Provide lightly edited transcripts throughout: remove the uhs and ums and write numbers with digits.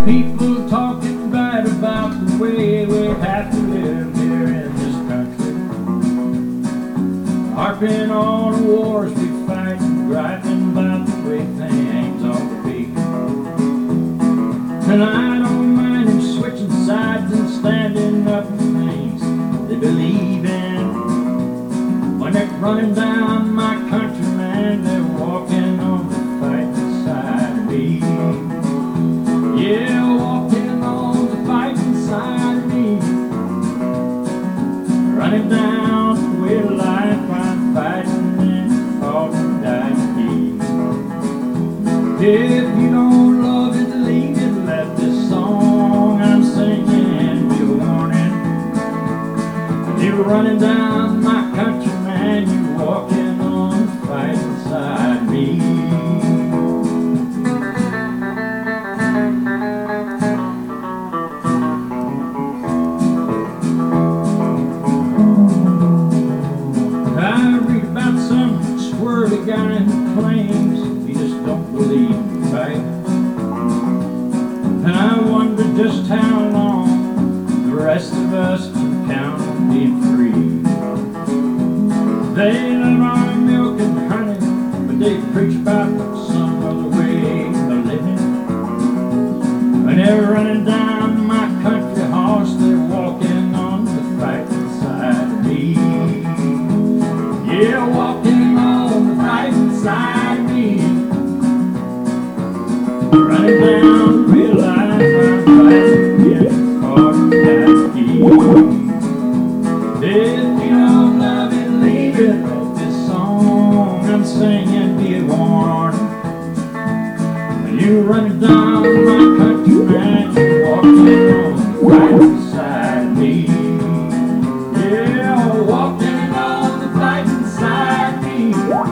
People talking bad about the way we have to live here in this country, harping on the wars we fight, griping about the way things ought to be. And I don't mind them switching sides and standing up for things they believe in. When they're running down my country, man, they're walking on the fighting side of me. Yeah, walking on the fighting side of me. Running down the way of life, I'm fighting and fought and died to be. If you don't love it, leave it, let this song I'm singing be a warning. You're running down my country, man, you're walking on the fighting side of me. I read about some squirrely guy who claims he just don't believe in fight. And I wonder just how long the rest of us can count on being free. They live on milk and honey, but they preach about some other way of living. When they're running down my country horse, they're walking on the fighting side of me. Yeah, walking on the fighting side of me. Running down real life, I'm fighting, getting caught in that key. If you don't love it, leave it. Let this song I'm singing be a warning. When you're running down my country, man, you're walking on the fighting side of me. Yeah, walking on the fighting side of me.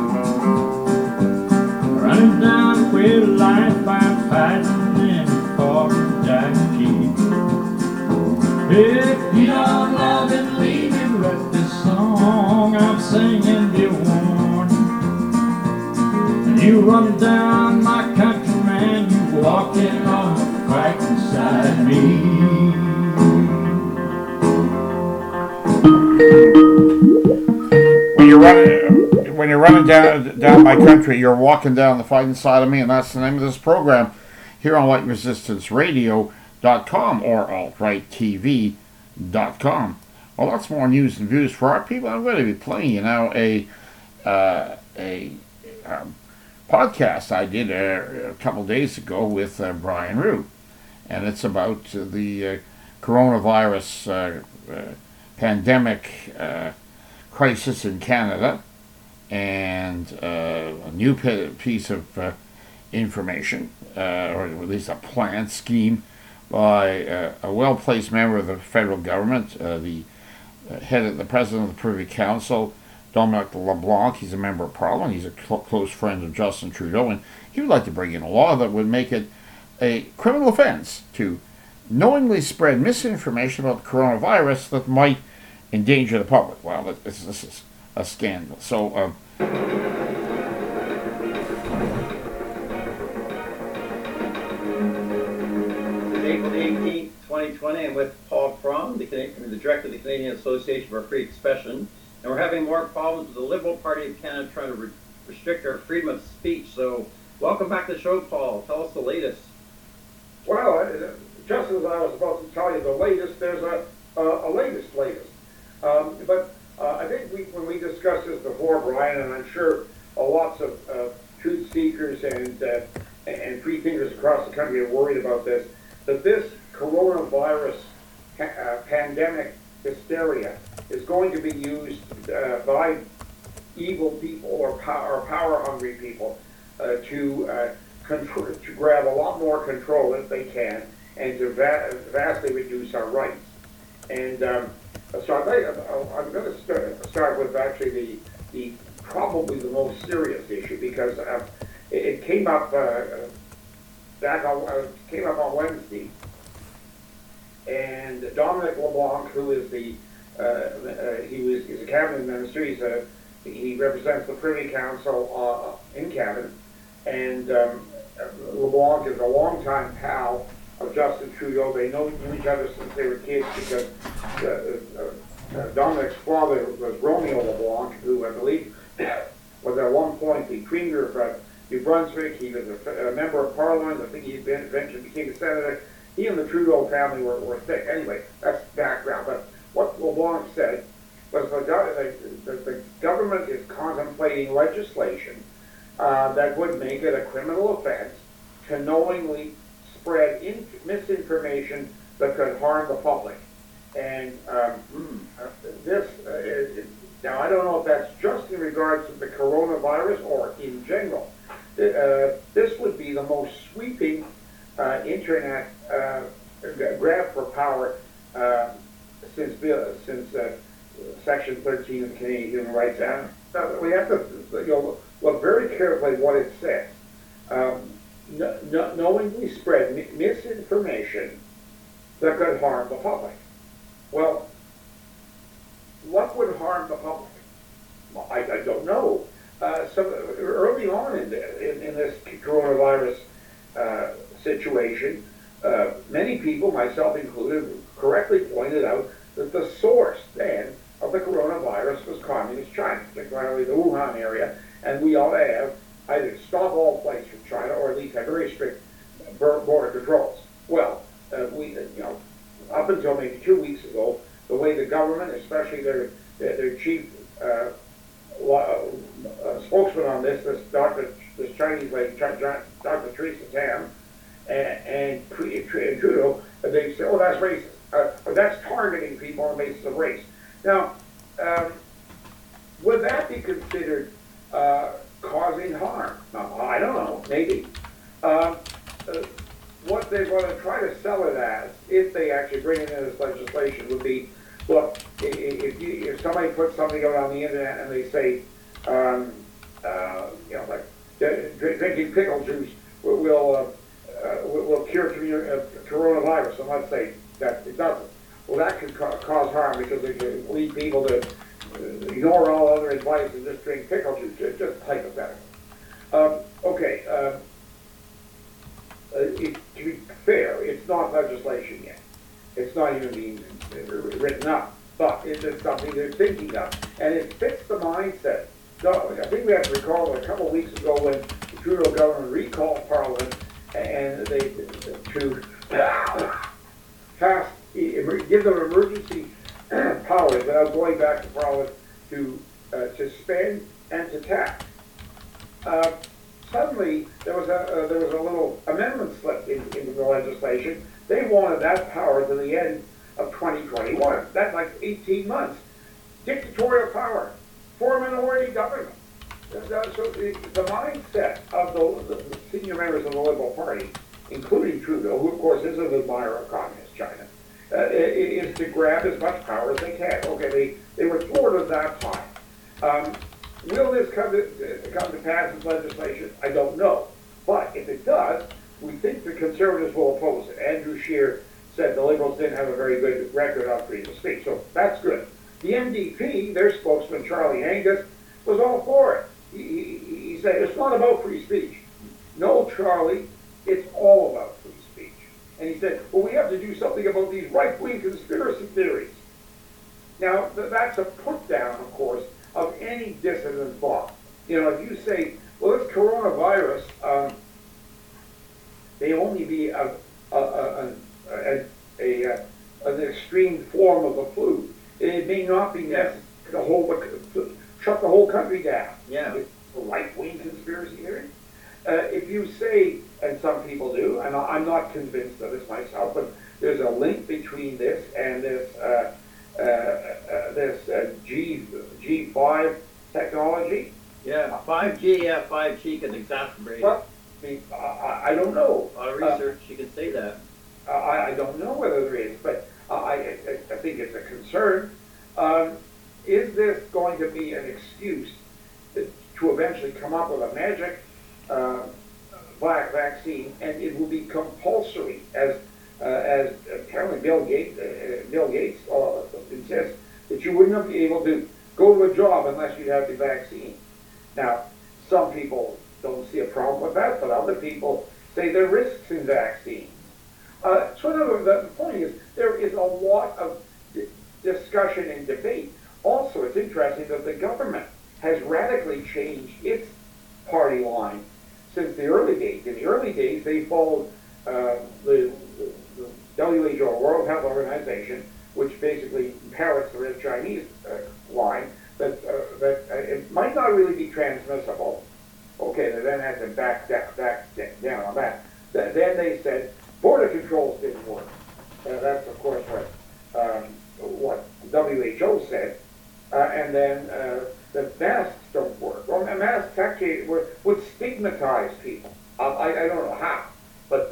Running down the way of life, I'm fighting and fought and died to keep. If you don't love it, leave it. Let this song I'm singing be a warning. And you running down my country, man, you walking on the fighting side of me. When you're running down my country, you're walking down the fighting side of me, and that's the name of this program here on LightResistanceRadio.com or AltRightTV.com. Well, lots more news and views for our people. I'm going to be playing you now a podcast I did a couple days ago with Brian Root, and it's about the coronavirus pandemic crisis in Canada, and a new piece of information, or at least a planned scheme by a well-placed member of the federal government, the president of the Privy Council, Dominic LeBlanc. He's a member of Parliament. He's a close friend of Justin Trudeau, and he would like to bring in a law that would make it a criminal offense to knowingly spread misinformation about the coronavirus that might endanger the public. Well, this is a scandal. So, April 18th, 2020, I'm with Paul Fromm, the director of the Canadian Association for Free Expression, and we're having more problems with the Liberal Party of Canada trying to restrict our freedom of speech. So, welcome back to the show, Paul. Tell us the latest. Well, just as I was about to tell you the latest, there's a latest. But I think when we discussed this before, Brian, and I'm sure lots of truth seekers and free thinkers across the country are worried about this, that this coronavirus pandemic hysteria is going to be used by evil people or power-hungry people to grab a lot more control if they can, and to vastly reduce our rights. And so I'm going to start with actually the probably the most serious issue, because it came up on Wednesday, and Dominic LeBlanc, who is he's a cabinet minister. He represents the Privy Council in Canada, and LeBlanc is a longtime pal of Justin Trudeau. They know each other since they were kids because Dominic's father was Romeo LeBlanc, who I believe was at one point the Premier of New Brunswick. He was a member of Parliament. I think he eventually became a senator. He and the Trudeau family were thick. Anyway, that's background. But what LeBlanc said was the government is contemplating legislation that would make it a criminal offense to knowingly spread misinformation that could harm the public. And this, now I don't know if that's just in regards to the coronavirus or in general. This would be the most sweeping internet grab for power since Section 13 of the Canadian Human Rights Act. Now, we have to look very carefully what it says. Knowingly spread misinformation that could harm the public. Well, what would harm the public? Well, I don't know. Early on in this coronavirus situation, many people, myself included, correctly pointed out that the source then of the coronavirus was Communist China, particularly the Wuhan area, and we ought to have either stop all flights from China or at least have very strict border controls. Well, up until maybe 2 weeks ago, the way the government, especially their chief spokesman on this Chinese lady, Dr. Theresa Tam, and Trudeau, they say, oh, that's racist, or that's targeting people on the basis of race. Now, would that be considered causing harm? Now, I don't know, maybe. What they're going to try to sell it as, if they actually bring it in as legislation, would be, look, if somebody puts something out on the internet and they say, like drinking pickle juice will cure coronavirus, and let's say that it doesn't. Well, that could cause harm because it can lead people to ignore all other advice and just drink pickle juice, just hypothetical. To be fair, it's not legislation yet. It's not even being written up, but it's something they're thinking of, and it fits the mindset. So I think we have to recall a couple of weeks ago when the Trudeau government recalled Parliament and they give them emergency powers without going back to Parliament to spend and to tax. Suddenly, there was a little amendment slip into the legislation. They wanted that power to the end of 2021. That's like 18 months. Dictatorial power for a minority government. So the mindset of the senior members of the Liberal Party, including Trudeau, who of course is an admirer of Communist China, is to grab as much power as they can. Okay, they were thwarted that time. Will this come to pass as legislation? I don't know. But if it does, we think the Conservatives will oppose it. Andrew Scheer said the Liberals didn't have a very good record on freedom of speech, so that's good. The NDP, their spokesman, Charlie Angus, was all for it. He said, it's not about free speech. No, Charlie, it's all about free speech. And he said, well, we have to do something about these right-wing conspiracy theories. Now, that's a put-down, of course, of any dissident thought. If you say, well, this coronavirus may only be an extreme form of the flu. It may not be necessary to shut the whole country down. Yeah. It's a right-wing conspiracy theory. If you say, and some people do, and I'm not convinced of this myself, but there's a link between this and this G5 technology. Yeah, 5G, 5G can exacerbate. Well, I don't know. A lot of research, you can say that. I don't know whether there is, but I think it's a concern. Is this going to be an excuse to eventually come up with a magic black vaccine, and it will be compulsory, as apparently Bill Gates insists, that you wouldn't be able to go to a job unless you have the vaccine. Now, some people don't see a problem with that, but other people say there are risks in vaccines. So in other words, the point is, there is a lot of discussion and debate. Also, it's interesting that the government has radically changed its party line since the early days. In the early days, they followed the WHO, World Health Organization, which basically parrots the Chinese line, that it might not really be transmissible. Okay, they then had to back down on that. Then they said border controls didn't work. That's of course what WHO said. And then the masks don't work. Well, masks actually would stigmatize people. I don't know how, but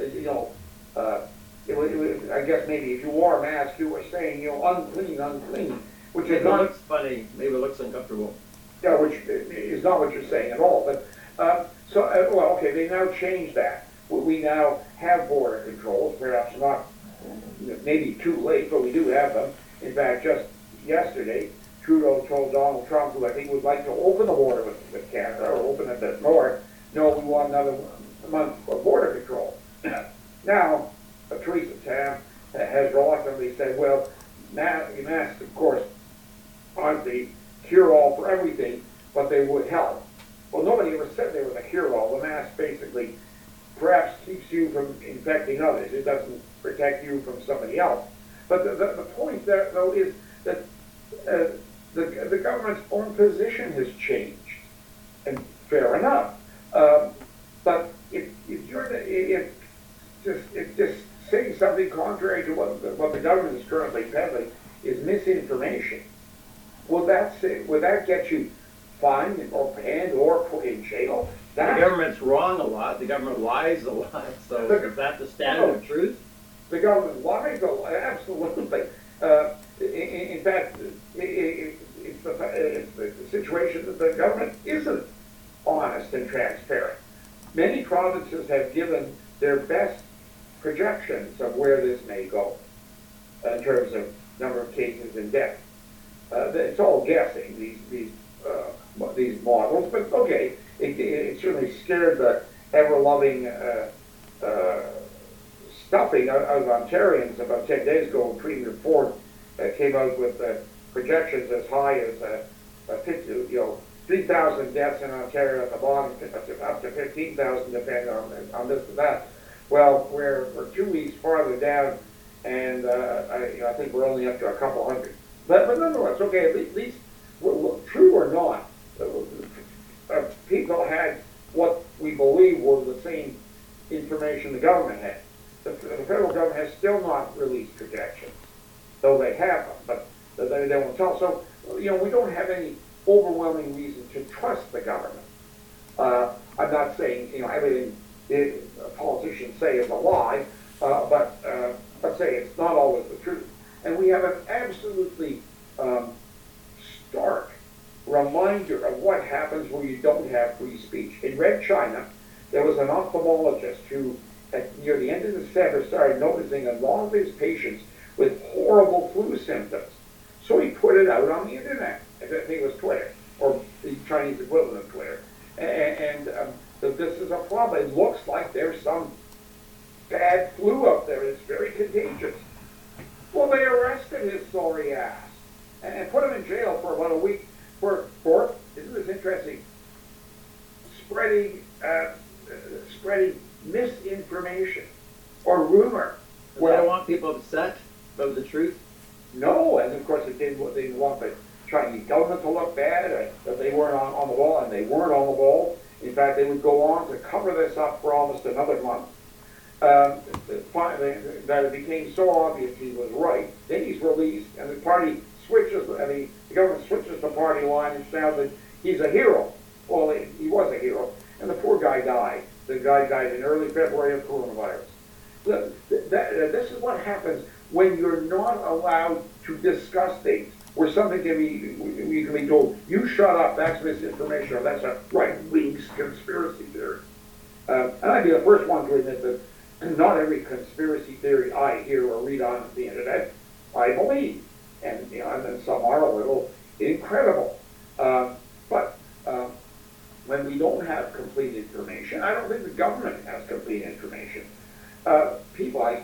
I guess maybe if you wore a mask, you were saying unclean, which Maybe is it not. looks funny. Maybe it looks uncomfortable. Yeah, which is not what you're saying at all. But well, okay, they now changed that. We now have border controls, perhaps not, maybe too late, but we do have them. In fact, just yesterday, Trudeau told Donald Trump, who I think would like to open the border with Canada, or open it a bit more, no, we want another month of border control. Now, Theresa Tam has reluctantly said, well, masks, of course, aren't the cure-all for everything, but they would help. Well, nobody ever said they were the cure-all. The mask basically perhaps keeps you from infecting others. It doesn't protect you from somebody else. But the point there, though, is that the government's own position has changed, and fair enough. But if just saying something contrary to what the government is currently peddling is misinformation, would that get you fined or banned or put in jail? The government's wrong a lot. The government lies a lot. So is that the standard of truth? The government lies a lot, absolutely. In fact, it's the situation that the government isn't honest and transparent. Many provinces have given their best projections of where this may go in terms of number of cases and deaths. It's all guessing, these models, but okay, it certainly scared the ever-loving stuffing of Ontarians about 10 days ago. Premier Ford came out with projections as high as 3,000 deaths in Ontario at the bottom, up to 15,000 depending on this and that. Well, we're 2 weeks farther down, and I think we're only up to a couple hundred. But nonetheless, okay, at least, true or not, people had what we believe were the same information the government had. The federal government has still not released projections, though they have them, but they won't tell. So, we don't have any overwhelming reason to trust the government. I'm not saying, everything politicians say is a lie, but let's say it's not always the truth. And we have an absolutely stark reminder of what happens when you don't have free speech. In Red China, there was an ophthalmologist who, near the end of December, started noticing a lot of his patients with horrible flu symptoms. So he put it out on the internet. I think it was Twitter, or the Chinese equivalent of Twitter. And this is a problem. It looks like there's some bad flu up there. It's very contagious. Well, they arrested his sorry ass and put him in jail for about a week for isn't this interesting, spreading misinformation or rumor. Well, they don't want people upset about the truth. No, and of course they didn't want the Chinese government to look bad, that they weren't on the ball, and they weren't on the ball. In fact, they would go on to cover this up for almost another month. Finally, that it became so obvious he was right. Then he's released, and the party switches. The government switches the party line and sounds that he's a hero. Well, he was a hero, and the poor guy died. The guy died in early February of coronavirus. This is what happens when you're not allowed to discuss things, where something you can be told, you shut up, that's misinformation, or that's a right-wing conspiracy theory. And I'd be the first one to admit that not every conspiracy theory I hear or read on the internet I believe, and and some are a little incredible. But when we don't have complete information, I don't think the government has complete information. People, I think,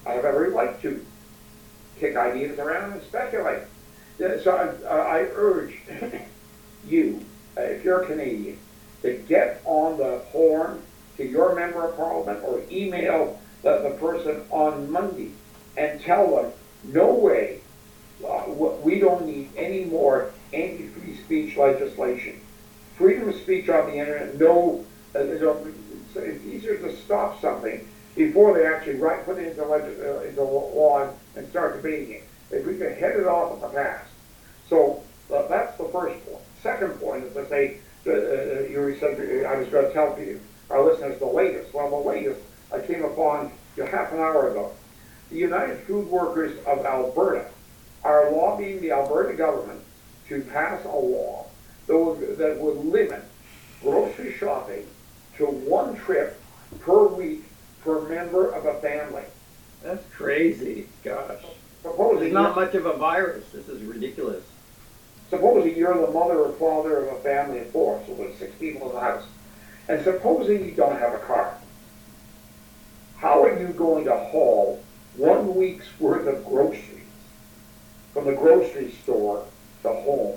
I have every right to kick ideas around and speculate. So I urge you, if you're Canadian, to get on the horn to your member of parliament or email the person on Monday and tell them, no way, we don't need any more anti-free speech legislation. Freedom of speech on the internet, no, it's easier to stop something before they actually put it into law and start debating it. If we can head it off at the pass. So that's the first point. Second point is that you said I was going to tell you, our listeners, the latest. Well, the latest I came upon half an hour ago. The United Food Workers of Alberta are lobbying the Alberta government to pass a law that would limit grocery shopping to one trip per week per member of a family. That's crazy. Gosh. Supposing There's not much of a virus. This is ridiculous. Supposing you're the mother or father of a family of four, so there's 6 people in the house, and supposing you don't have a car, how are you going to haul 1 week's worth of groceries from the grocery store to home?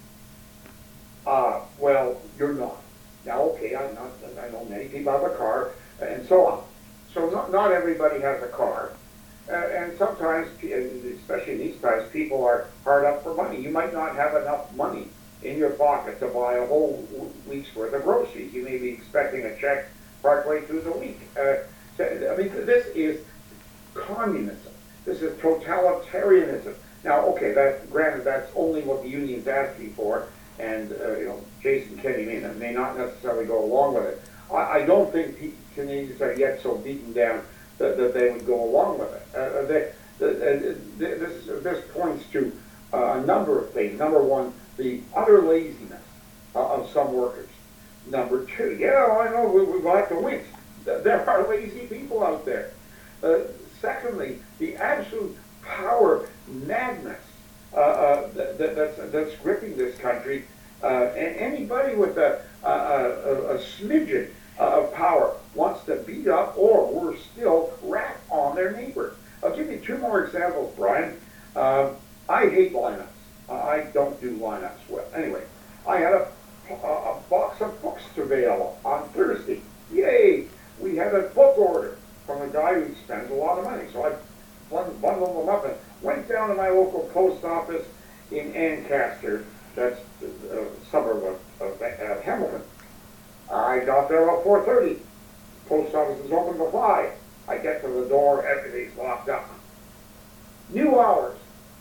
Well, you're not. Now, okay, I know many people have a car, and so on. So not everybody has a car. And sometimes, especially these times, people are hard up for money. You might not have enough money in your pocket to buy a whole week's worth of groceries. You may be expecting a check partway through the week. I mean, this is communism. This is totalitarianism. Now, okay, granted, that's only what the union's asking for, and Jason Kenney may not necessarily go along with it. I don't think Canadians are yet so beaten down that they would go along with it. This points to a number of things. Number one, the utter laziness of some workers. Number two, I know we like to wince. There are lazy people out there. Secondly, the absolute power madness that's gripping this country. And anybody with a smidgen of power wants to beat up or, worse still, rat on their neighbor. I'll give you 2 more examples, Brian. I hate lineups. I don't do lineups well. Anyway, I had a box of books to mail on Thursday. Yay! We had a book order from a guy who spends a lot of money. So I bundled them up and went down to my local post office in Ancaster. That's a suburb of Hamilton. I got there about 4:30. Post office is open till 5. I get to the door, everything's locked up. New hours.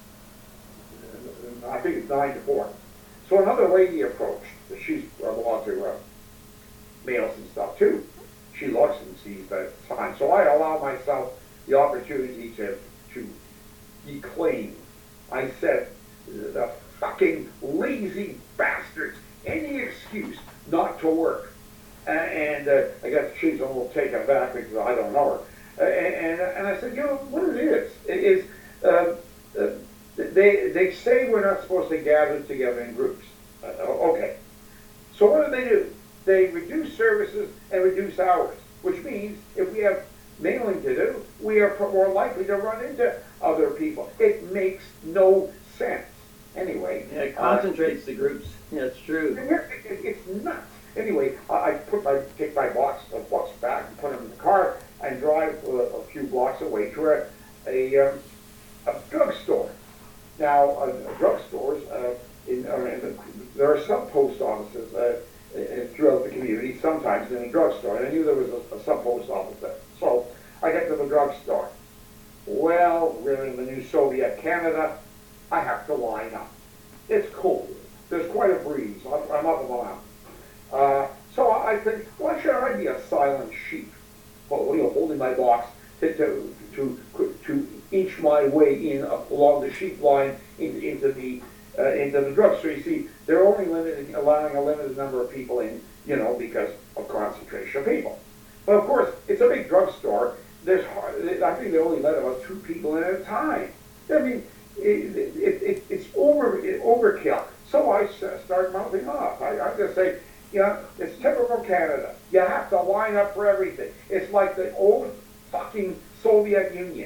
I think it's 9 to 4. So another lady approached. She's belongs to mails and stuff too. She looks and sees that it's fine. So I allow myself the opportunity to declaim. I said, the fucking lazy bastards, any excuse not to work. And I guess she's a little taken aback because I don't know her. And I said, what it is they say we're not supposed to gather together in groups. Okay. So what do? They reduce services and reduce hours, which means if we have mailing to do, we are more likely to run into other people. It makes no sense. Anyway. Yeah, it concentrates the groups. Yeah, it's true. It's nuts. Anyway, I take my box of books back and put them in the car and drive a few blocks away to a drugstore. Now, drugstores, there are some post offices throughout the community, sometimes in a drugstore. And I knew there was a some post office there. So I get to the drugstore. Well, we're in the new Soviet Canada. I have to line up. It's cold. There's quite a breeze. I'm up a mile. So I think, why should I be a silent sheep? Holding my box to inch my way in along the sheep line into the drugstore. You see, they're only allowing a limited number of people in, because of concentration of people. But of course, it's a big drugstore. I think they only let about 2 people in at a time. I mean, it's overkill. So I start mouthing off. I just say, it's typical Canada. You have to line up for everything. It's like the old fucking Soviet Union.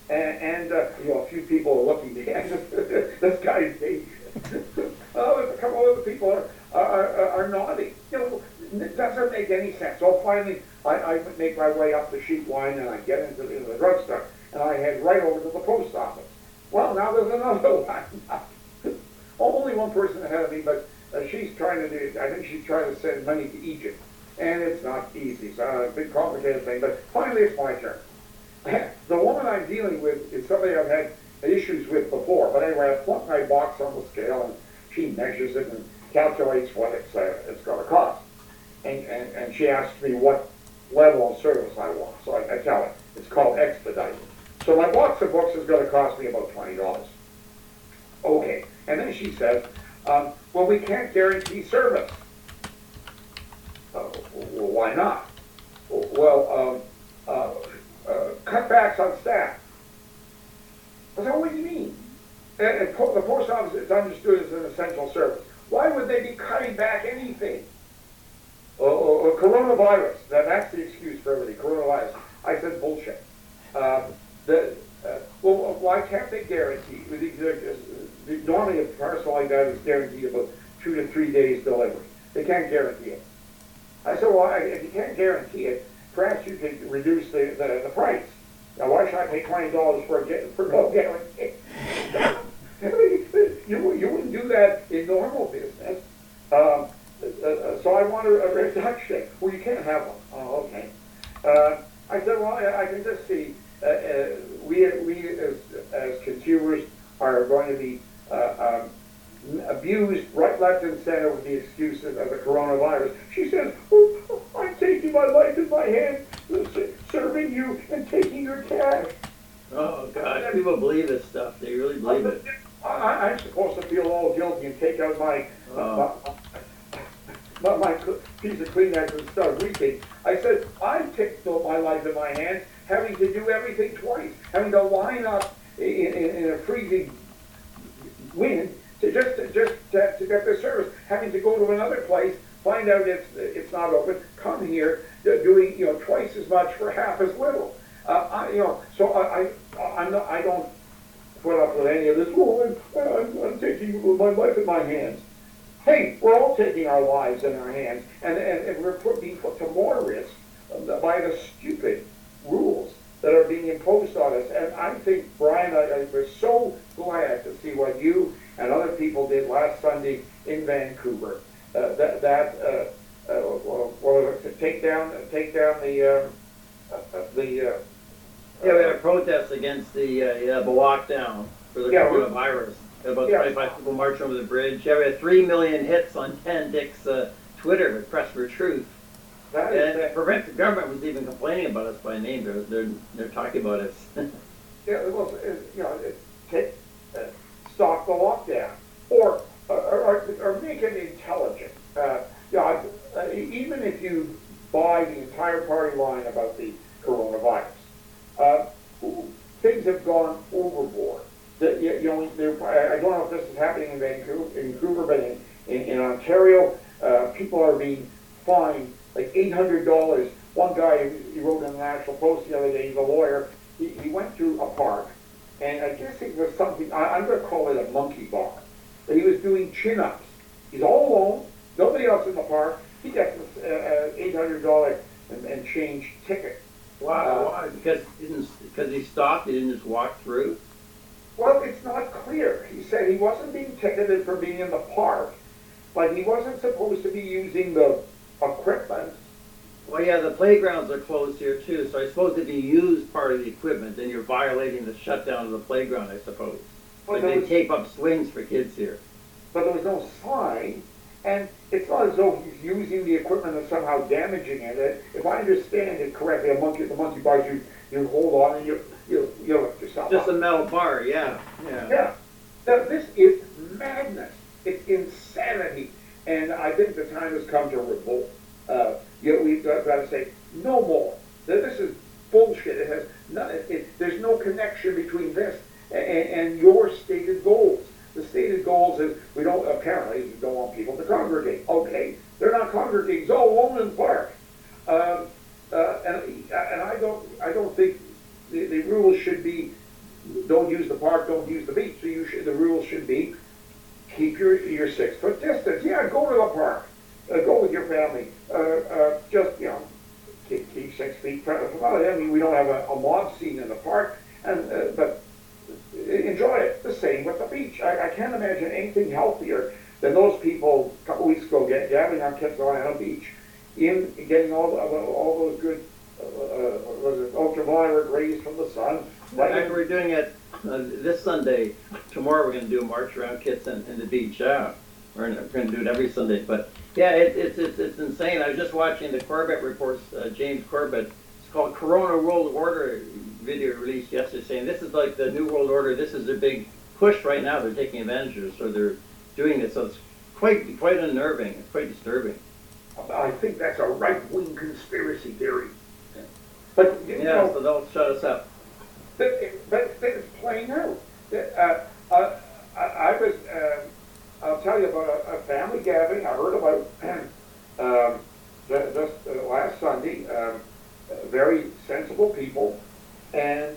a few people are looking at this guy's age. A couple of other people are nodding. It doesn't make any sense. So finally, I make my way up the sheet line and I get into the drugstore and I head right over to the post office. Well, now there's another line. Only one person ahead of me, but she's trying to do. I think she's trying to send money to Egypt, and it's not easy. So a big complicated thing. But finally, it's my turn. The woman I'm dealing with is somebody I've had issues with before. But anyway, I plunk my box on the scale, and she measures it and calculates what it's going to cost. And she asks me what level of service I want. So I tell her it's called expedited. So my box of books is going to cost me about $20. Okay. And then she says, well, we can't guarantee service. Well, why not? Well, cutbacks on staff. I said, what do you mean? And the post office is understood as an essential service. Why would they be cutting back anything? Coronavirus. That's the excuse for everything. Coronavirus. I said, bullshit. Well, why can't they guarantee? Normally, a parcel like that is guaranteed about 2 to 3 days delivery. They can't guarantee it. I said, well, if you can't guarantee it, perhaps you could reduce the price. Now, why should I pay $20 for no guarantee? You wouldn't do that in normal business. So I want a reduction. Well, you can't have one. Oh, okay. I said, well, I can just see we as consumers are going to be abused right, left, and center with the excuses of the coronavirus. She says, oh, I'm taking my life in my hands, serving you and taking your cash. Oh, God. People believe this stuff. They really believe it. I'm supposed to feel all guilty and take out my piece of Kleenex and start weeping. I said, I've taken my life in my hands, having to do everything twice, having to line up in a freezing wind to get the service, having to go to another place, find out it's not open, come here, doing twice as much for half as little. So I don't put up with any of this. Oh, I'm taking my life in my hands. Hey, we're all taking our lives in our hands, and we're being put to more risk by the stupid rules that are being imposed on us. And I think, Brian, I was so glad to see what you and other people did last Sunday in Vancouver. To take down the we had a protest against the lockdown for the coronavirus. About 25 people marching over the bridge. We had 3 million hits on Ken Dick's Twitter with Press for Truth. And the provincial government was even complaining about us by name. They're talking about us. Stop the lockdown or make it intelligent. Even if you buy the entire party line about the coronavirus, things have gone overboard. I don't know if this is happening in Vancouver, but in Ontario, people are being fined like $800. One guy, he wrote in the National Post the other day, he's a lawyer, he went to a park, and I guess it was something, I'm going to call it a monkey bar, but he was doing chin-ups. He's all alone, nobody else in the park, he gets this $800 and change ticket. Why? Because he stopped, he didn't just walk through? Well, it's not clear. He said he wasn't being ticketed for being in the park, but he wasn't supposed to be using the equipment. Well, yeah, the playgrounds are closed here too, so I suppose if you use part of the equipment, then you're violating the shutdown of the playground, I suppose. Like they tape up swings for kids here. But there was no sign, and it's not as though he's using the equipment and somehow damaging it. If I understand it correctly, the monkey bars, you hold on and you lift yourself Just up. a metal bar, yeah. Now, this is madness. It's insanity. And I think the time has come to revolt. We've got to say, no more. This is bullshit. There's no connection between this and your stated goals. The stated goals is we don't want people to congregate. Okay, they're not congregating. It's all alone in the park. And I don't think the rules should be don't use the park, don't use the beach. So the rules should be keep your 6 foot distance. Yeah, go to the park. Go with your family. Just, keep 6 feet from I mean, we don't have a mob scene in the park, but enjoy it. The same with the beach. I can't imagine anything healthier than those people a couple weeks ago gathering on Kitsilano Beach, getting all those good was it ultraviolet rays from the sun. And we're doing it this Sunday. Tomorrow we're going to do a march around Kitson and the beach. Yeah, we're going to do it every Sunday. But yeah, it's insane. I was just watching the Corbett reports. James Corbett. It's called Corona World Order video released yesterday, saying this is like the new world order. This is their big push right now. They're taking advantage of it, so they're doing it. So it's quite unnerving. It's quite disturbing. I think that's a right-wing conspiracy theory. But so they'll shut us up. But it's playing out. I'll tell you about a family gathering I heard about just last Sunday. Very sensible people, and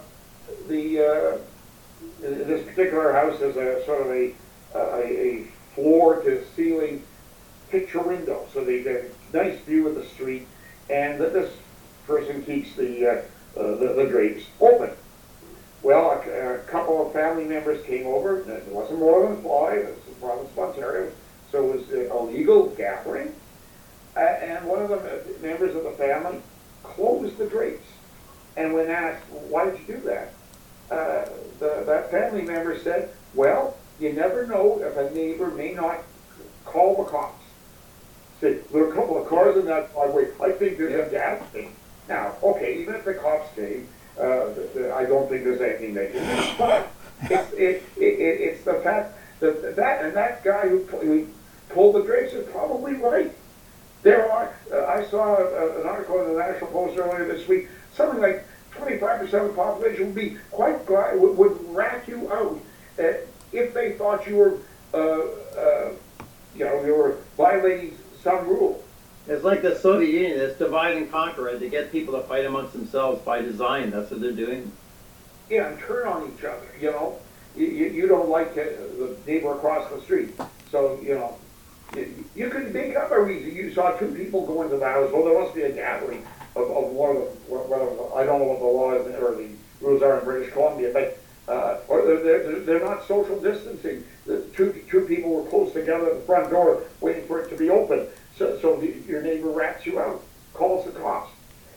this particular house has a sort of a floor-to-ceiling picture window, so they get a nice view of the street, and this person keeps the drapes open. Well, a couple of family members came over. There wasn't more than 5. This is province of Ontario, so it was a legal gathering. And one of the members of the family closed the drapes. And when asked, why did you do that? That family member said, well, you never know if a neighbor may not call the cops. Said, there are a couple of cars in that driveway. I think there's a gas thing. Now, okay, even if the cops came, I don't think there's anything they can do. But it's the fact that guy who pulled the drapes is probably right. There are, I saw an article in the National Post earlier this week, something like 25% of the population would be quite glad, would rat you out if they thought you were, you were violating some rule. It's like the Soviet Union, it's divide and conquer, right? They get people to fight amongst themselves by design. That's what they're doing. Yeah, and turn on each other, You don't like the neighbor across the street. So, you could make up a reason. You saw 2 people go into the house. Well, there must be a gathering of one of the, I don't know what the law is or the rules are in British Columbia, but or they're not social distancing. The two people were close together at the front door waiting for it to be open. So your neighbor rats you out, calls the cops.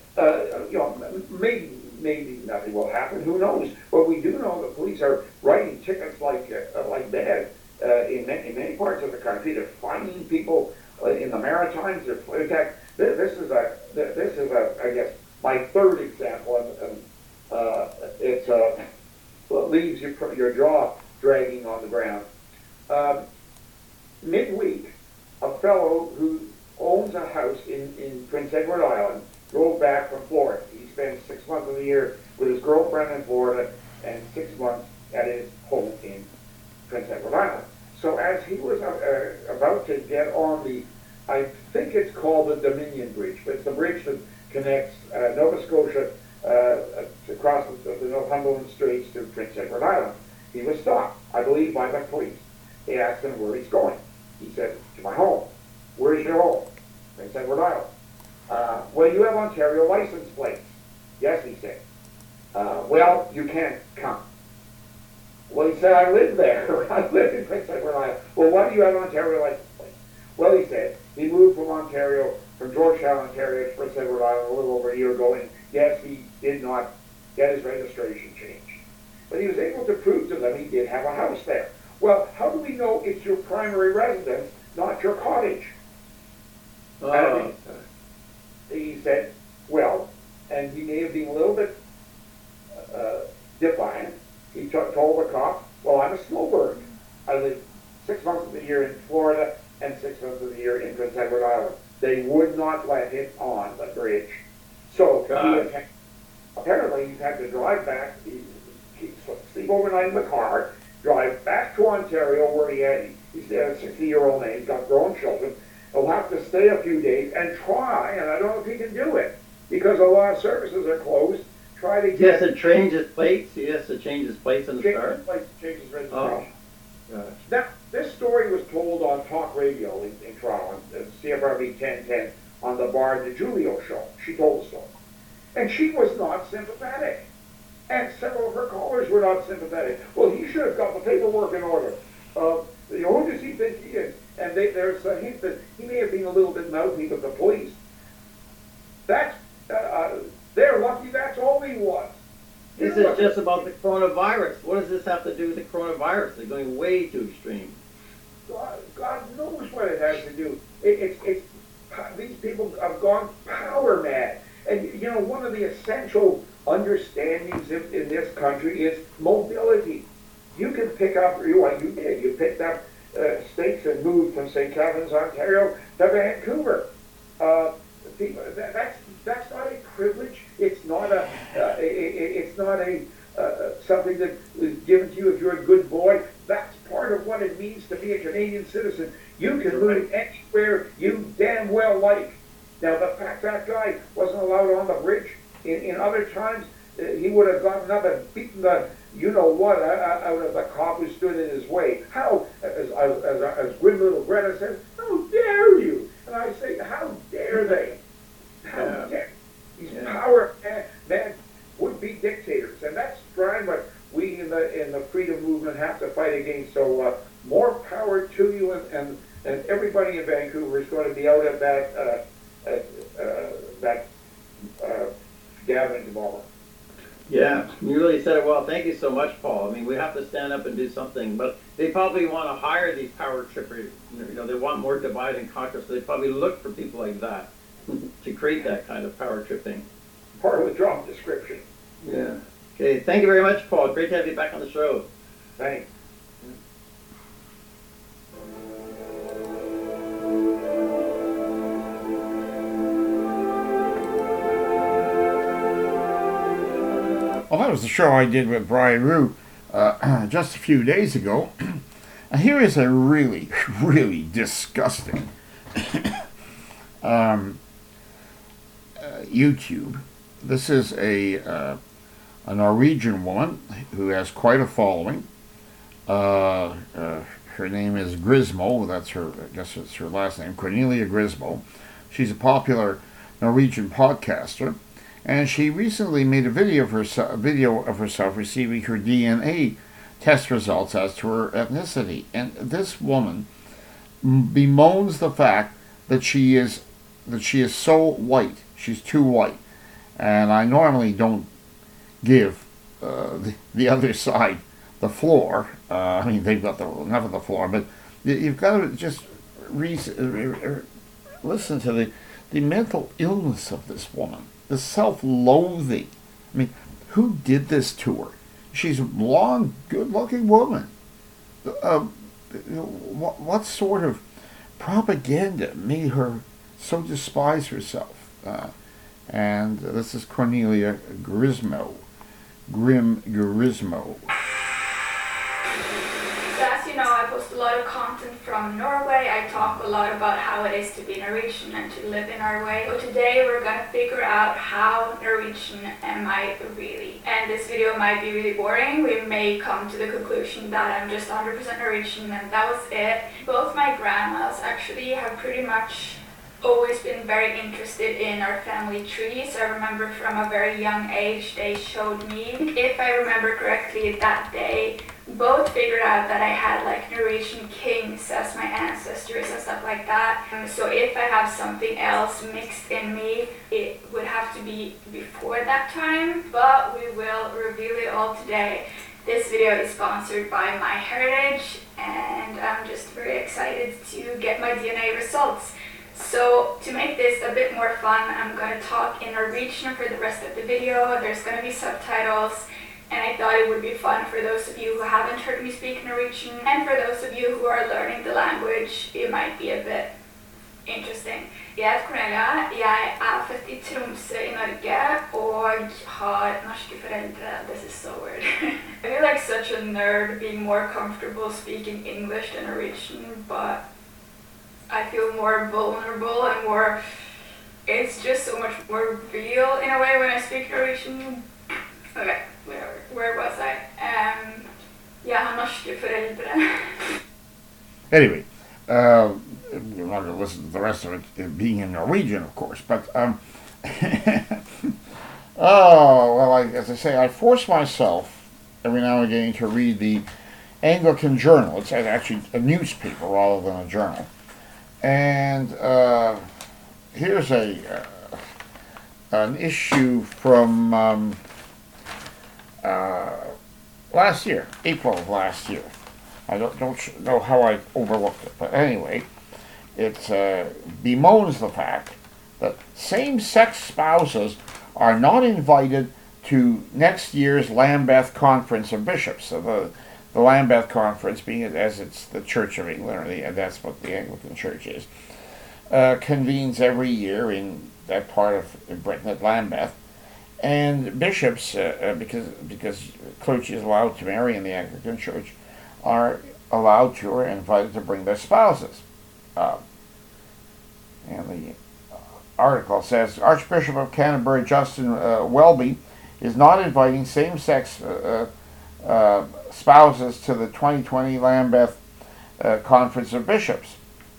Maybe nothing will happen. Who knows? But we do know the police are writing tickets like mad in many parts of the country. They're finding people in the Maritimes. In fact, this is I guess my third example, and it leaves your jaw dragging on the ground. Midweek, a fellow who owns a house in Prince Edward Island drove back from Florida. He spends 6 months of the year with his girlfriend in Florida and 6 months at his home in Prince Edward Island. So as he was about to get on I think it's called the Dominion Bridge, but it's the bridge that connects Nova Scotia across the Northumberland Straits to Prince Edward Island. He was stopped, I believe, by the police. They asked him where he's going. He said, to my home. Where's your home? Prince Edward Island. Well, you have Ontario license plates. Yes, he said. Well, you can't come. Well, he said, I live there. I live in Prince Edward Island. Well, why do you have Ontario license plates? Well, he said, he moved from Georgetown, Ontario to Prince Edward Island a little over a year ago, and yes, he did not get his registration changed. But he was able to prove to them he did have a house there. Well, how do we know it's your primary residence, not your cottage? He said, well, and he may have been a little bit defiant. He told the cop, well, I'm a snowbird. I live 6 months of the year in Florida and 6 months of the year in Prince Edward Island. They would not let him on the bridge. So apparently he's had to drive back, sleep overnight in the car, drive back to Ontario where he's a 60-year-old man, he's got grown children. He'll have to stay a few days and try, and I don't know if he can do it, because a lot of services are closed try to He has get to change his plates. He has to change his plates in the change start. his place, change his registration. Oh, gosh. Now, this story was told on talk radio in Toronto, on CFRB 1010, on the Bar DeJulio show. She told the story. And she was not sympathetic. And several of her callers were not sympathetic. Well, he should have got the paperwork in order. Who does he think he is? And there's a hint that he may have been a little bit mouthy with the police. That's, they're lucky that's all he was. This is just about the coronavirus. What does this have to do with the coronavirus? They're going way too extreme. God knows what it has to do. These people have gone power mad. And, you know, one of the essential understandings in this country is mobility. You can pick up, you did, you picked up stakes and moved from St. Catharines, Ontario to Vancouver. That's not a privilege. It's not something that is given to you if you're a good boy. That's part of what it means to be a Canadian citizen. You can move anywhere you damn well like. Now, the fact that guy wasn't allowed on the bridge in other times, he would have gotten up and beaten the you-know-what out of the cop who stood in his way. How, as grim little Greta says, how dare you? And I say, how dare they? How dare these power mad would-be dictators? And that's, Brian, what we in the freedom movement have to fight against. So more power to you, and everybody in Vancouver is going to be out at that gathering tomorrow. Yeah, you really said it well. Thank you so much, Paul. I mean, we have to stand up and do something, but they probably want to hire these power trippers. You know, they want more divide and conquer, so they probably look for people like that to create that kind of power tripping. Part of the job description. Yeah. Okay, thank you very much, Paul. Great to have you back on the show. Thanks. Well, that was the show I did with Brian Roux just a few days ago. And here is a really, really disgusting YouTube. This is a Norwegian woman who has quite a following. Her name is Grismo. That's her. I guess it's her last name, Cornelia Grismo. She's a popular Norwegian podcaster. And she recently made a video of herself receiving her DNA test results as to her ethnicity. And this woman bemoans the fact that she is so white. She's too white. And I normally don't give the other side the floor. I mean, they've got enough of the floor, but you've got to just listen to the mental illness of this woman. The self-loathing. I mean, who did this to her? She's a blonde, good-looking woman. What sort of propaganda made her so despise herself? And this is Cornelia Grismo. Grismo. I post a lot of content from Norway. I talk a lot about how it is to be Norwegian and to live in Norway. So today we're going to figure out how Norwegian am I really. And this video might be really boring. We may come to the conclusion that I'm just 100% Norwegian and that was it. Both my grandmas actually have pretty much always been very interested in our family trees. I remember from a very young age they showed me. If I remember correctly, that day both figured out that I had like Norwegian kings as my ancestors and stuff like that. So if I have something else mixed in me, it would have to be before that time, but we will reveal it all today. This video is sponsored by MyHeritage and I'm just very excited to get my DNA results. So to make this a bit more fun, I'm going to talk in Norwegian for the rest of the video. There's going to be subtitles, and I thought it would be fun for those of you who haven't heard me speak Norwegian, and for those of you who are learning the language, it might be a bit interesting. Jeg heter Cornelia, jeg født I Tromsø I Norge, og har norske foreldre. This is so weird. I feel like such a nerd being more comfortable speaking English than Norwegian, but I feel more vulnerable and it's just so much more real in a way when I speak Norwegian. Okay, where was I? Jag har norska föräldrar. Anyway, we're not going to listen to the rest of it being in Norwegian, of course, but oh, well, as I say, I force myself every now and again to read the Anglican Journal. It's actually a newspaper rather than a journal. And here's an issue from last year, April of last year. I don't know how I overlooked it, but anyway, it bemoans the fact that same-sex spouses are not invited to next year's Lambeth Conference of Bishops. So the Lambeth Conference, being as it's the Church of England, and that's what the Anglican Church is, convenes every year in that part of Britain at Lambeth, and bishops, because clergy is allowed to marry in the Anglican Church, are allowed to or invited to bring their spouses. And the article says Archbishop of Canterbury Justin Welby is not inviting same-sex spouses to the 2020 Lambeth Conference of Bishops.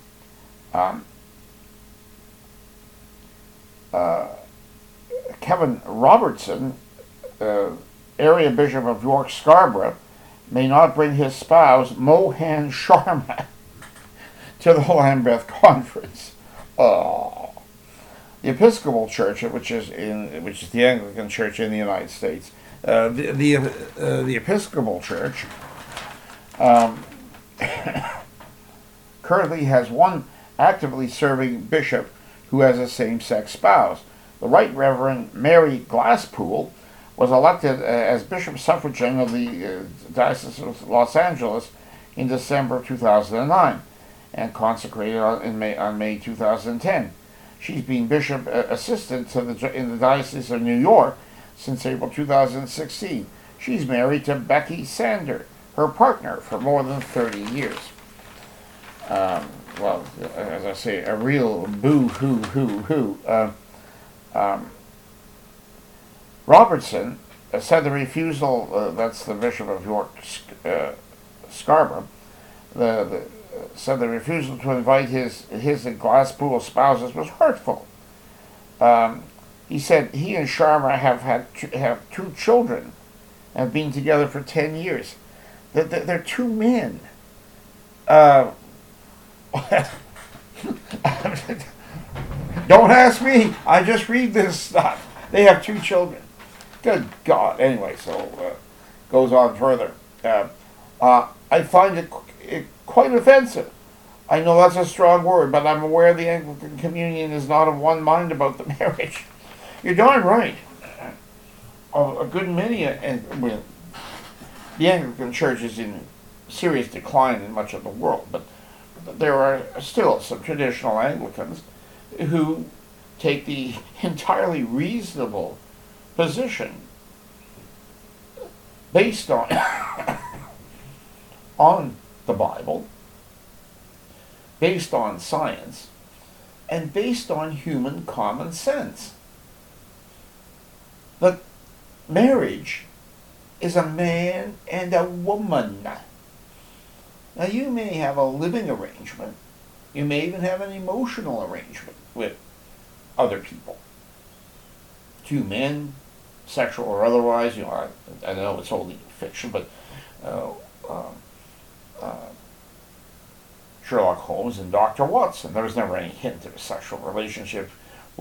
Kevin Robertson, area bishop of York Scarborough, may not bring his spouse Mohan Sharma to the Lambeth Conference. Oh. The Episcopal Church, which is the Anglican Church in the United States, the Episcopal Church currently has one actively serving bishop who has a same-sex spouse. The Right Reverend Mary Glasspool was elected as Bishop Suffragan of the Diocese of Los Angeles in December of 2009 and consecrated on May 2010. She's been Bishop Assistant in the Diocese of New York since April 2016. She's married to Becky Sander, her partner for more than 30 years. Well, as I say, a real boo-hoo-hoo-hoo. Robertson said the refusal, that's the Bishop of York Scarborough, said the refusal to invite his and Glasspool spouses was hurtful. He said he and Sharma have two children and have been together for 10 years. They're two men. Don't ask me. I just read this stuff. They have two children. Good God. Anyway, so goes on further. I find it quite offensive. I know that's a strong word, but I'm aware the Anglican Communion is not of one mind about the marriage. You're darn right. A good many, the Anglican Church is in serious decline in much of the world, but there are still some traditional Anglicans who take the entirely reasonable position based on on the Bible, based on science, and based on human common sense. That marriage is a man and a woman. Now, you may have a living arrangement. You may even have an emotional arrangement with other people. Two men, sexual or otherwise. You know, I know it's only fiction, but Sherlock Holmes and Dr. Watson, there was never any hint of a sexual relationship.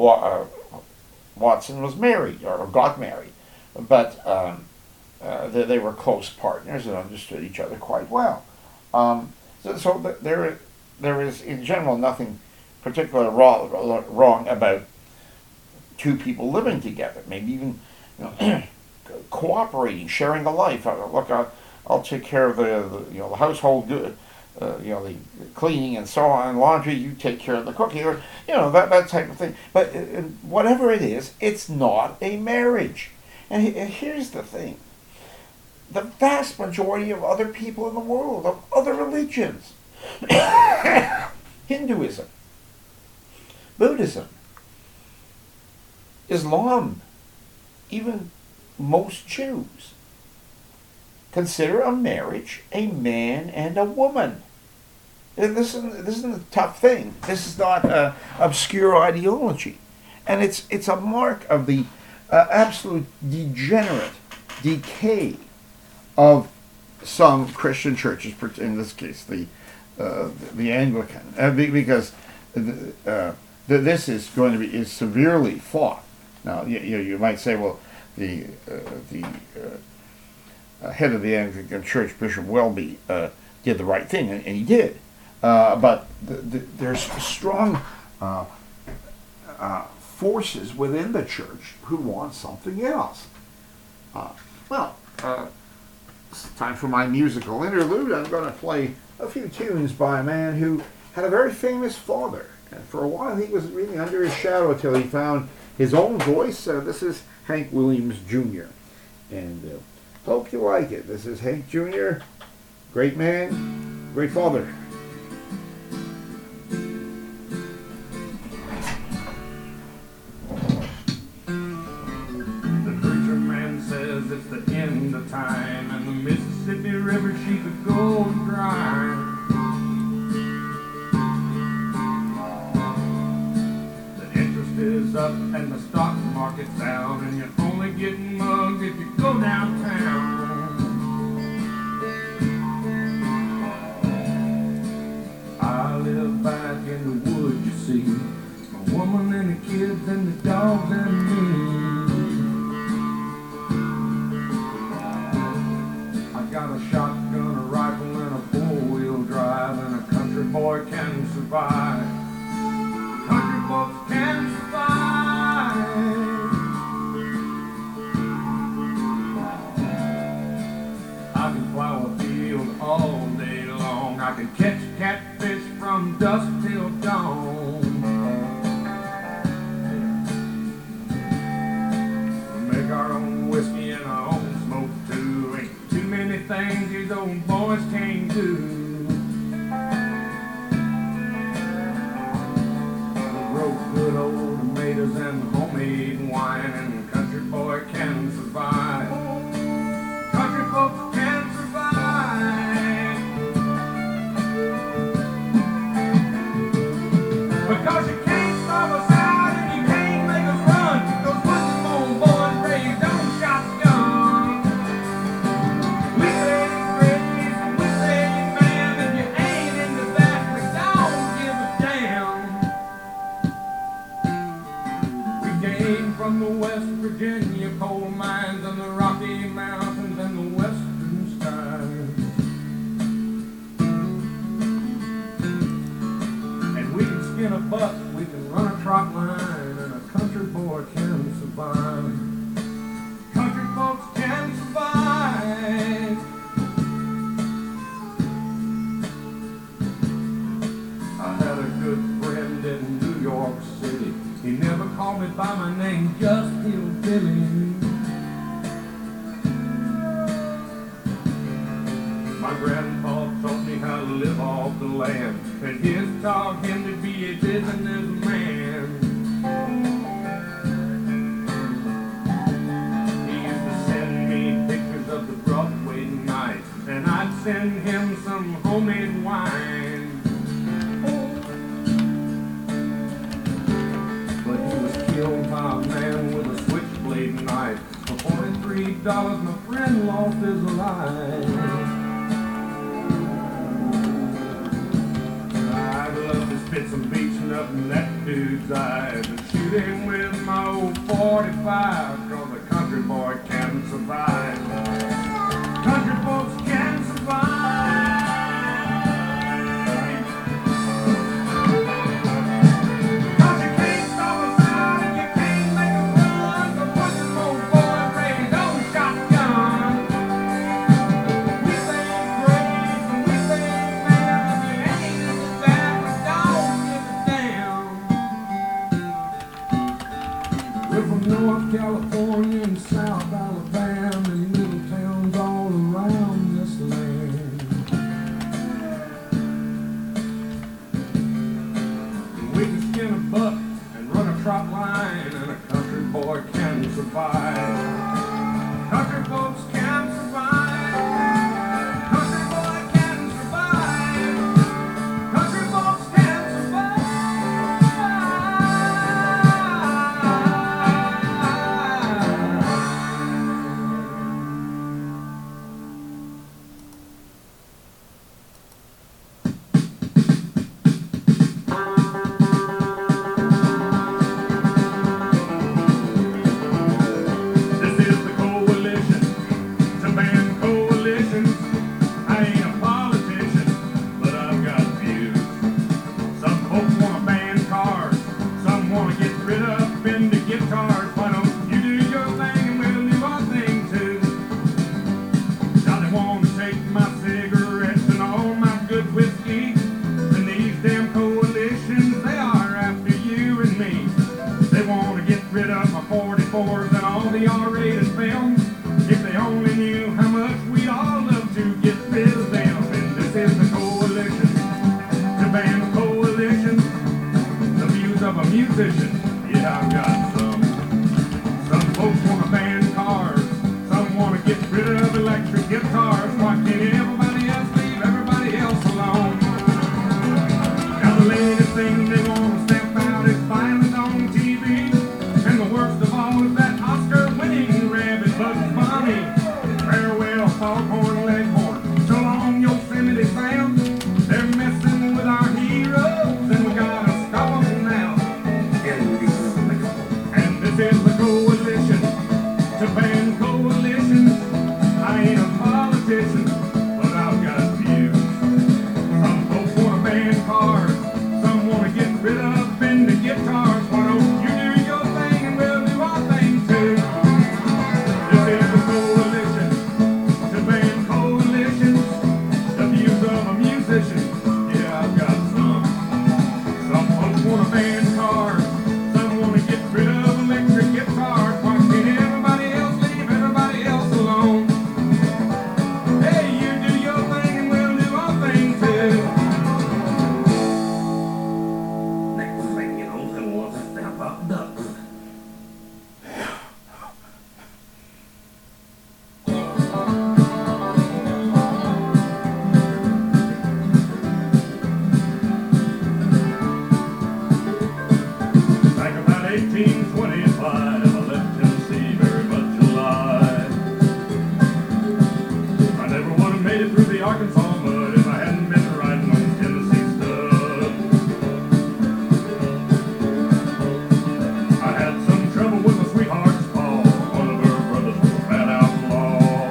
Watson was married, or got married, but they were close partners and understood each other quite well. So there is, in general, nothing particularly wrong about two people living together, maybe even cooperating, sharing a life. Look, I'll take care of the household, the cleaning and so on, laundry. You take care of the cooking, or that type of thing. But whatever it is, it's not a marriage. And here's the thing: the vast majority of other people in the world, of other religions, Hinduism, Buddhism, Islam, even most Jews consider a marriage a man and a woman. And this isn't a tough thing. This is not obscure ideology. And it's a mark of the absolute degenerate decay of some Christian churches, in this case the Anglican, because this is going to be severely fought. Now you might say, well, the head of the Anglican Church, Bishop Welby, did the right thing, and he did. But there's strong forces within the church who want something else. It's time for my musical interlude. I'm going to play a few tunes by a man who had a very famous father. And for a while he was really under his shadow until he found his own voice. This is Hank Williams Jr. And hope you like it. This is Hank Jr., great man, great father. Says it's the end of time and the Mississippi River she's going dry. The interest is up and the stock market's down, and you're only getting mugged if you go downtown. I live back in the woods, you see, a woman and the kids and the dogs and me. Got a shotgun, a rifle, and a four-wheel drive, and a country boy can survive. Country folks can survive. I can plow a field all day long. I can catch catfish from dusk till dawn. We make our own whiskey and our own smoke too. Ain't too many things these old boys can't do. We grow good old tomatoes and homemade wine, and country boy can survive. Country folks can survive. Because you can't starve us out and you can't make us run. Those wishbone boys raised on shotgun. We say grace and we say ma'am, if you ain't into that, we don't give a damn. We came from the West Virginia coal mines and the Rocky Mountains and the western skies. And we can skin a buck, we can run a trot line, and a country boy can survive. Country folks can survive. I had a good friend in New York City. He never called me by my name, just Hillbilly. My grandpa taught me how to live off the land, and his taught him to be a businessman. He used to send me pictures of the Broadway nights, and I'd send him some homemade wine. But he was killed by a man with a switchblade knife. For $43, my friend lost his life. I'd love to spit some beaching up in that dude's eyes and shoot him with my old 45, cause a country boy can survive. Country folks can survive. Cause you can't stop us out and you can't make us run. The pushing old boy raised on shotgun. We say grace and we say ma'am, if you ain't into that, we don't give a damn. We're from North California and South Alabama. make my cigarettes and all my good whiskey. And these damn coalitions, they are after you and me. They want to get rid of my 44s and all the R-rated films. If they only knew how much we all love to get rid of them. And this is the coalition, the band coalition, the views of a musician. Yeah, I've got some. Some folks want to ban cars. Some want to get rid of electric guitars. Why can't everybody else leave everybody else alone? Now the latest thing they want to stamp out is violence on TV. And the worst of all is that Oscar-winning rabbit Bugs Bunny. Farewell, foghorn leghorn. So long, Yosemite Sam. They're messing with our heroes, and we gotta stop them now. And this is the coalition, to ban coalitions. I ain't a politician, but I've got views. Some folks wanna ban cars, some wanna get rid of Fender guitars. Why don't you do your thing and we'll do our thing too? This is the coalition, to ban coalitions, the views of a musician. Yeah, I've got some. Some folks wanna ban cars, some wanna get rid of electric guitars. Why can't everybody else leave everybody else alone? Hey, you do your thing and we'll do our thing too. Next thing you know, they want to stamp out ducks. Back about 1825, I left Tennessee very much alive. I never would have made it through the Arkansas mud if I hadn't been riding on the Tennessee stud. I had some trouble with my sweetheart's paw. One of her brothers was a fat outlaw.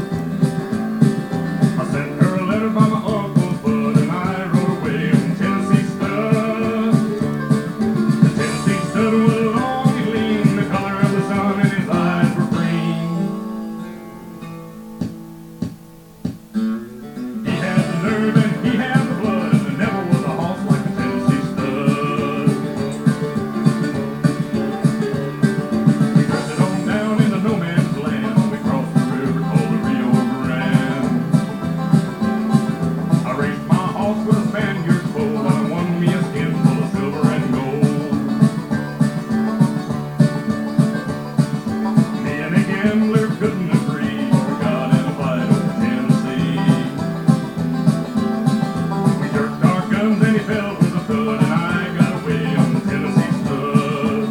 I sent her a letter by my uncle's bud, and I rode away on Tennessee stud. The Tennessee stud was long and lean, the color of the sun, and his eyes were green. He had the nerve and he had the blood, and there never was a horse like the Tennessee stud. We drifted on down into no man's land. We crossed the river called the Rio Grande. I raced my horse with a Spaniard's foal, and I won me a skin full of silver and gold. Me and a gambler couldn't agree. We got in a fight over Tennessee. We jerked our guns and he fell with a thud, and I got away on the Tennessee stud.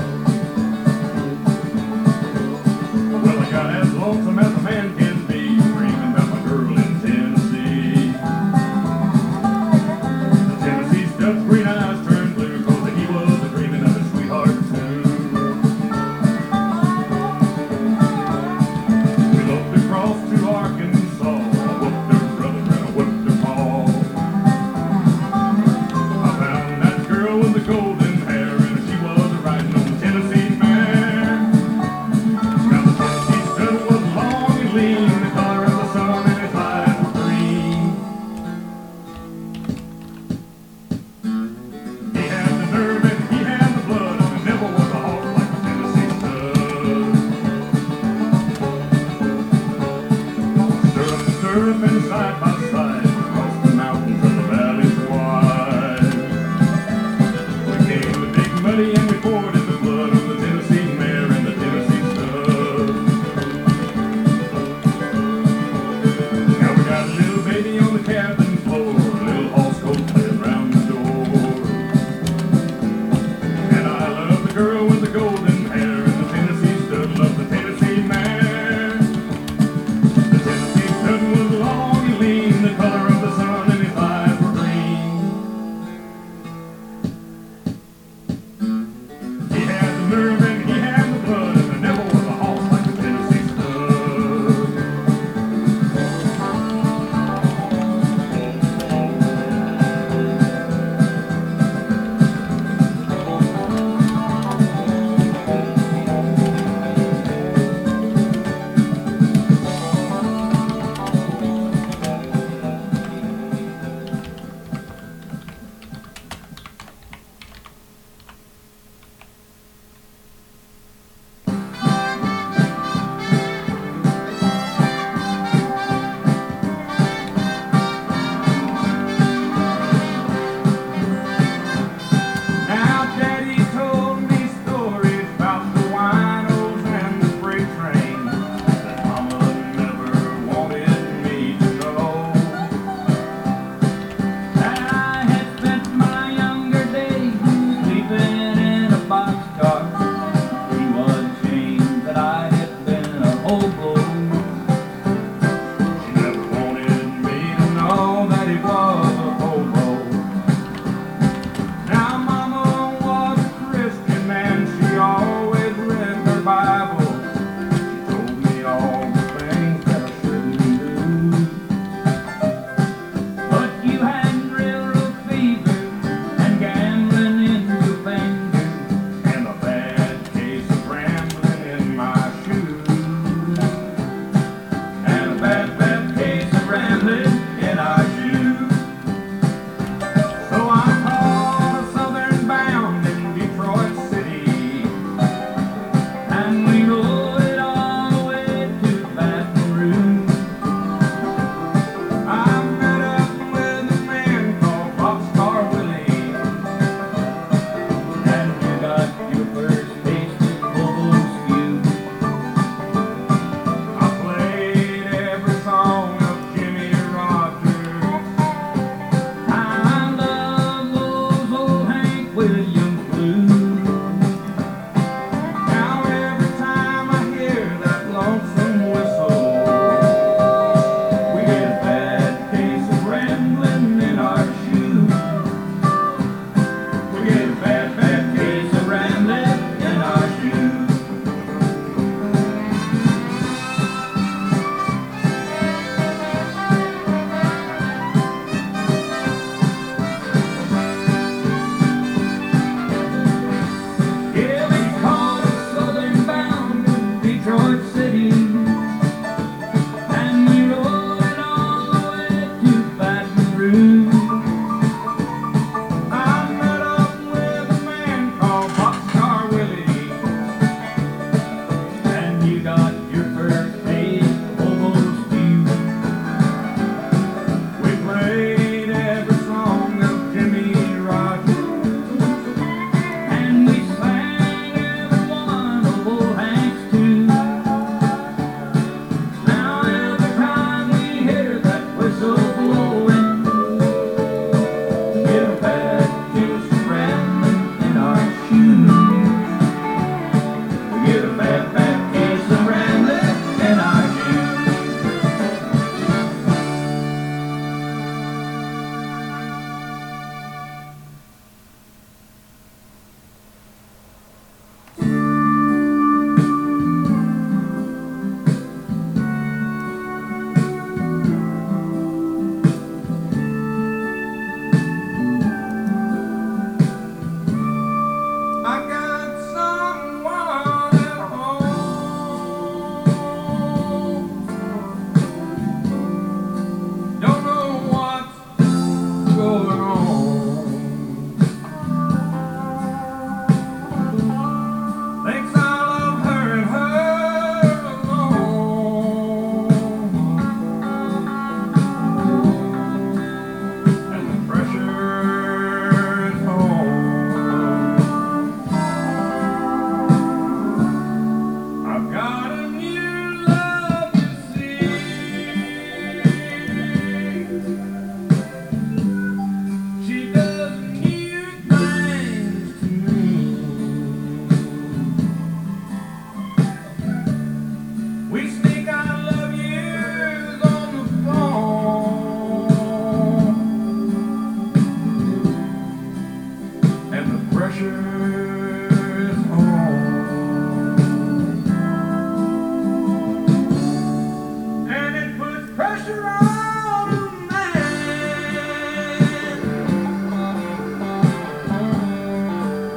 Well, I got as lonesome as a man can be, dreaming about my girl in Tennessee. The Tennessee stud's green eyes turned blue, 'cause he was a-dreaming of his sweetheart too. We loped across to Arkansas. I whooped her brother and I whooped her pa. I found that girl with the golden hair, and she was riding on the Tennessee mare. Now the Tennessee stud was long and lean, the color of the sun, and his eyes were green. He had the nerve and he had the blood, and there never was a horse like the Tennessee stud. Stirrup and side by side, across the mountains and the valleys wide. We came to Big Muddy and we poured in the blood on the Tennessee mare and the Tennessee stud. Now we got a little baby on the cabin floor, a little horse coat playing round the door. And I love the girl with the golden hair, and the Tennessee stud loved the Tennessee mare. The Tennessee stud was long and lean, the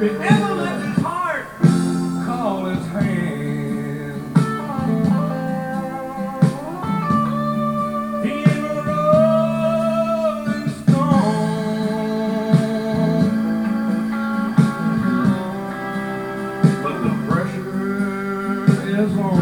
never let his heart call his hand. He ain't a rolling stone, but the pressure is on.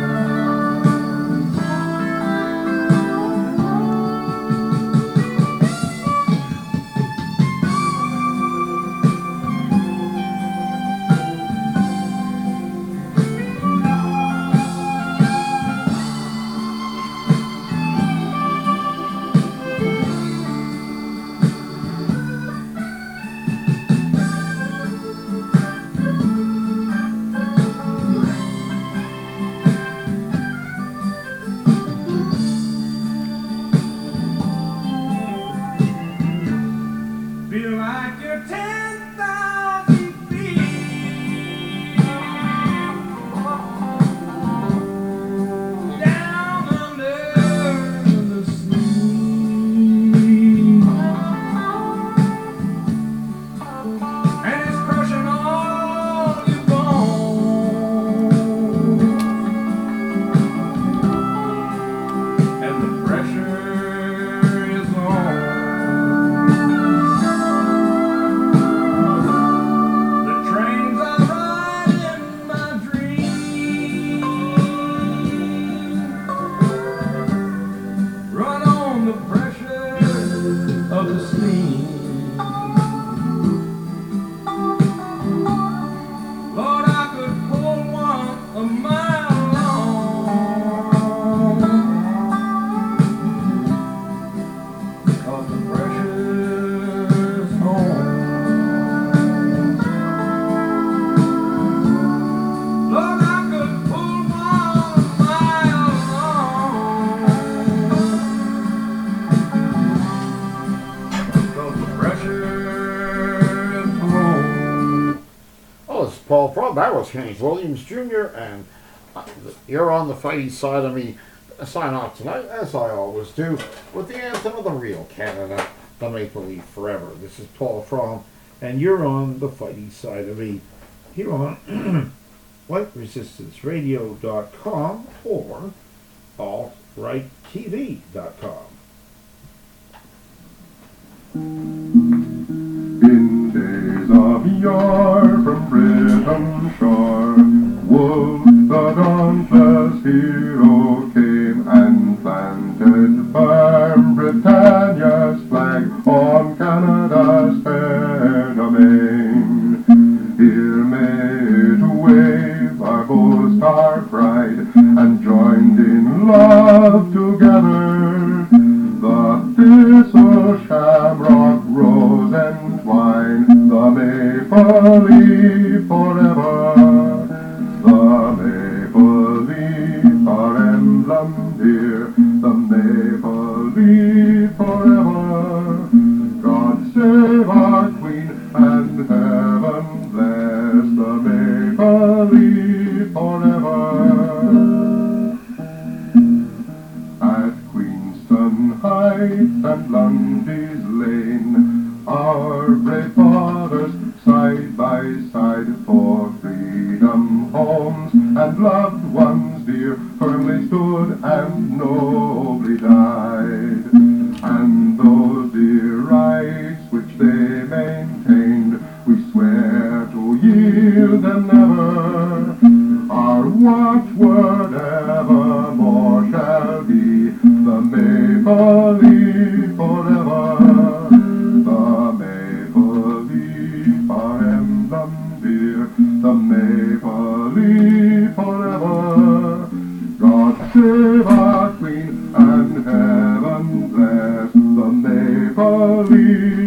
Feel like you're 10,000 feet down under the sea, and it's crushing all your bones, and the pressure is on. The trains I ride in my dreams run on the pressure of the steam. Lord, I could pull one a mile long, 'cause the pressure's on. Lord, I could pull 1 mile long, 'cause the pressure is on. Oh, it's Paul Fromm. That was Hank Williams Jr. And you're on the fighty side of me. I sign off tonight, as I always do, with the anthem of the real Canada, the Maple Leaf Forever. This is Paul Fromm, and you're on the fighty side of me here on WhiteResistanceRadio.com or AltRightTV.com. In days of yore from Britain shore, Wolfe the dauntless hero came and planted firm Britannia's flag on Canada's fair domain. Here made to wave our boast, our pride, and joined in love together. The thistle, shamrock, rose, and twine, the maple leaf forever. The maple leaf, our emblem dear, the maple leaf forever. God save our Queen and heaven bless the maple leaf forever. At Queenston Heights and Lundy's Lane, our brave fathers side by side for freedom, homes, and loved ones dear firmly stood and nobly died. And those dear rights which they maintained, we swear to yield them never. Our watchword evermore shall be the maple leaf forever. The maple leaf, our emblem dear, the maple leaf forever. God save our Queen and heaven bless the maple leaf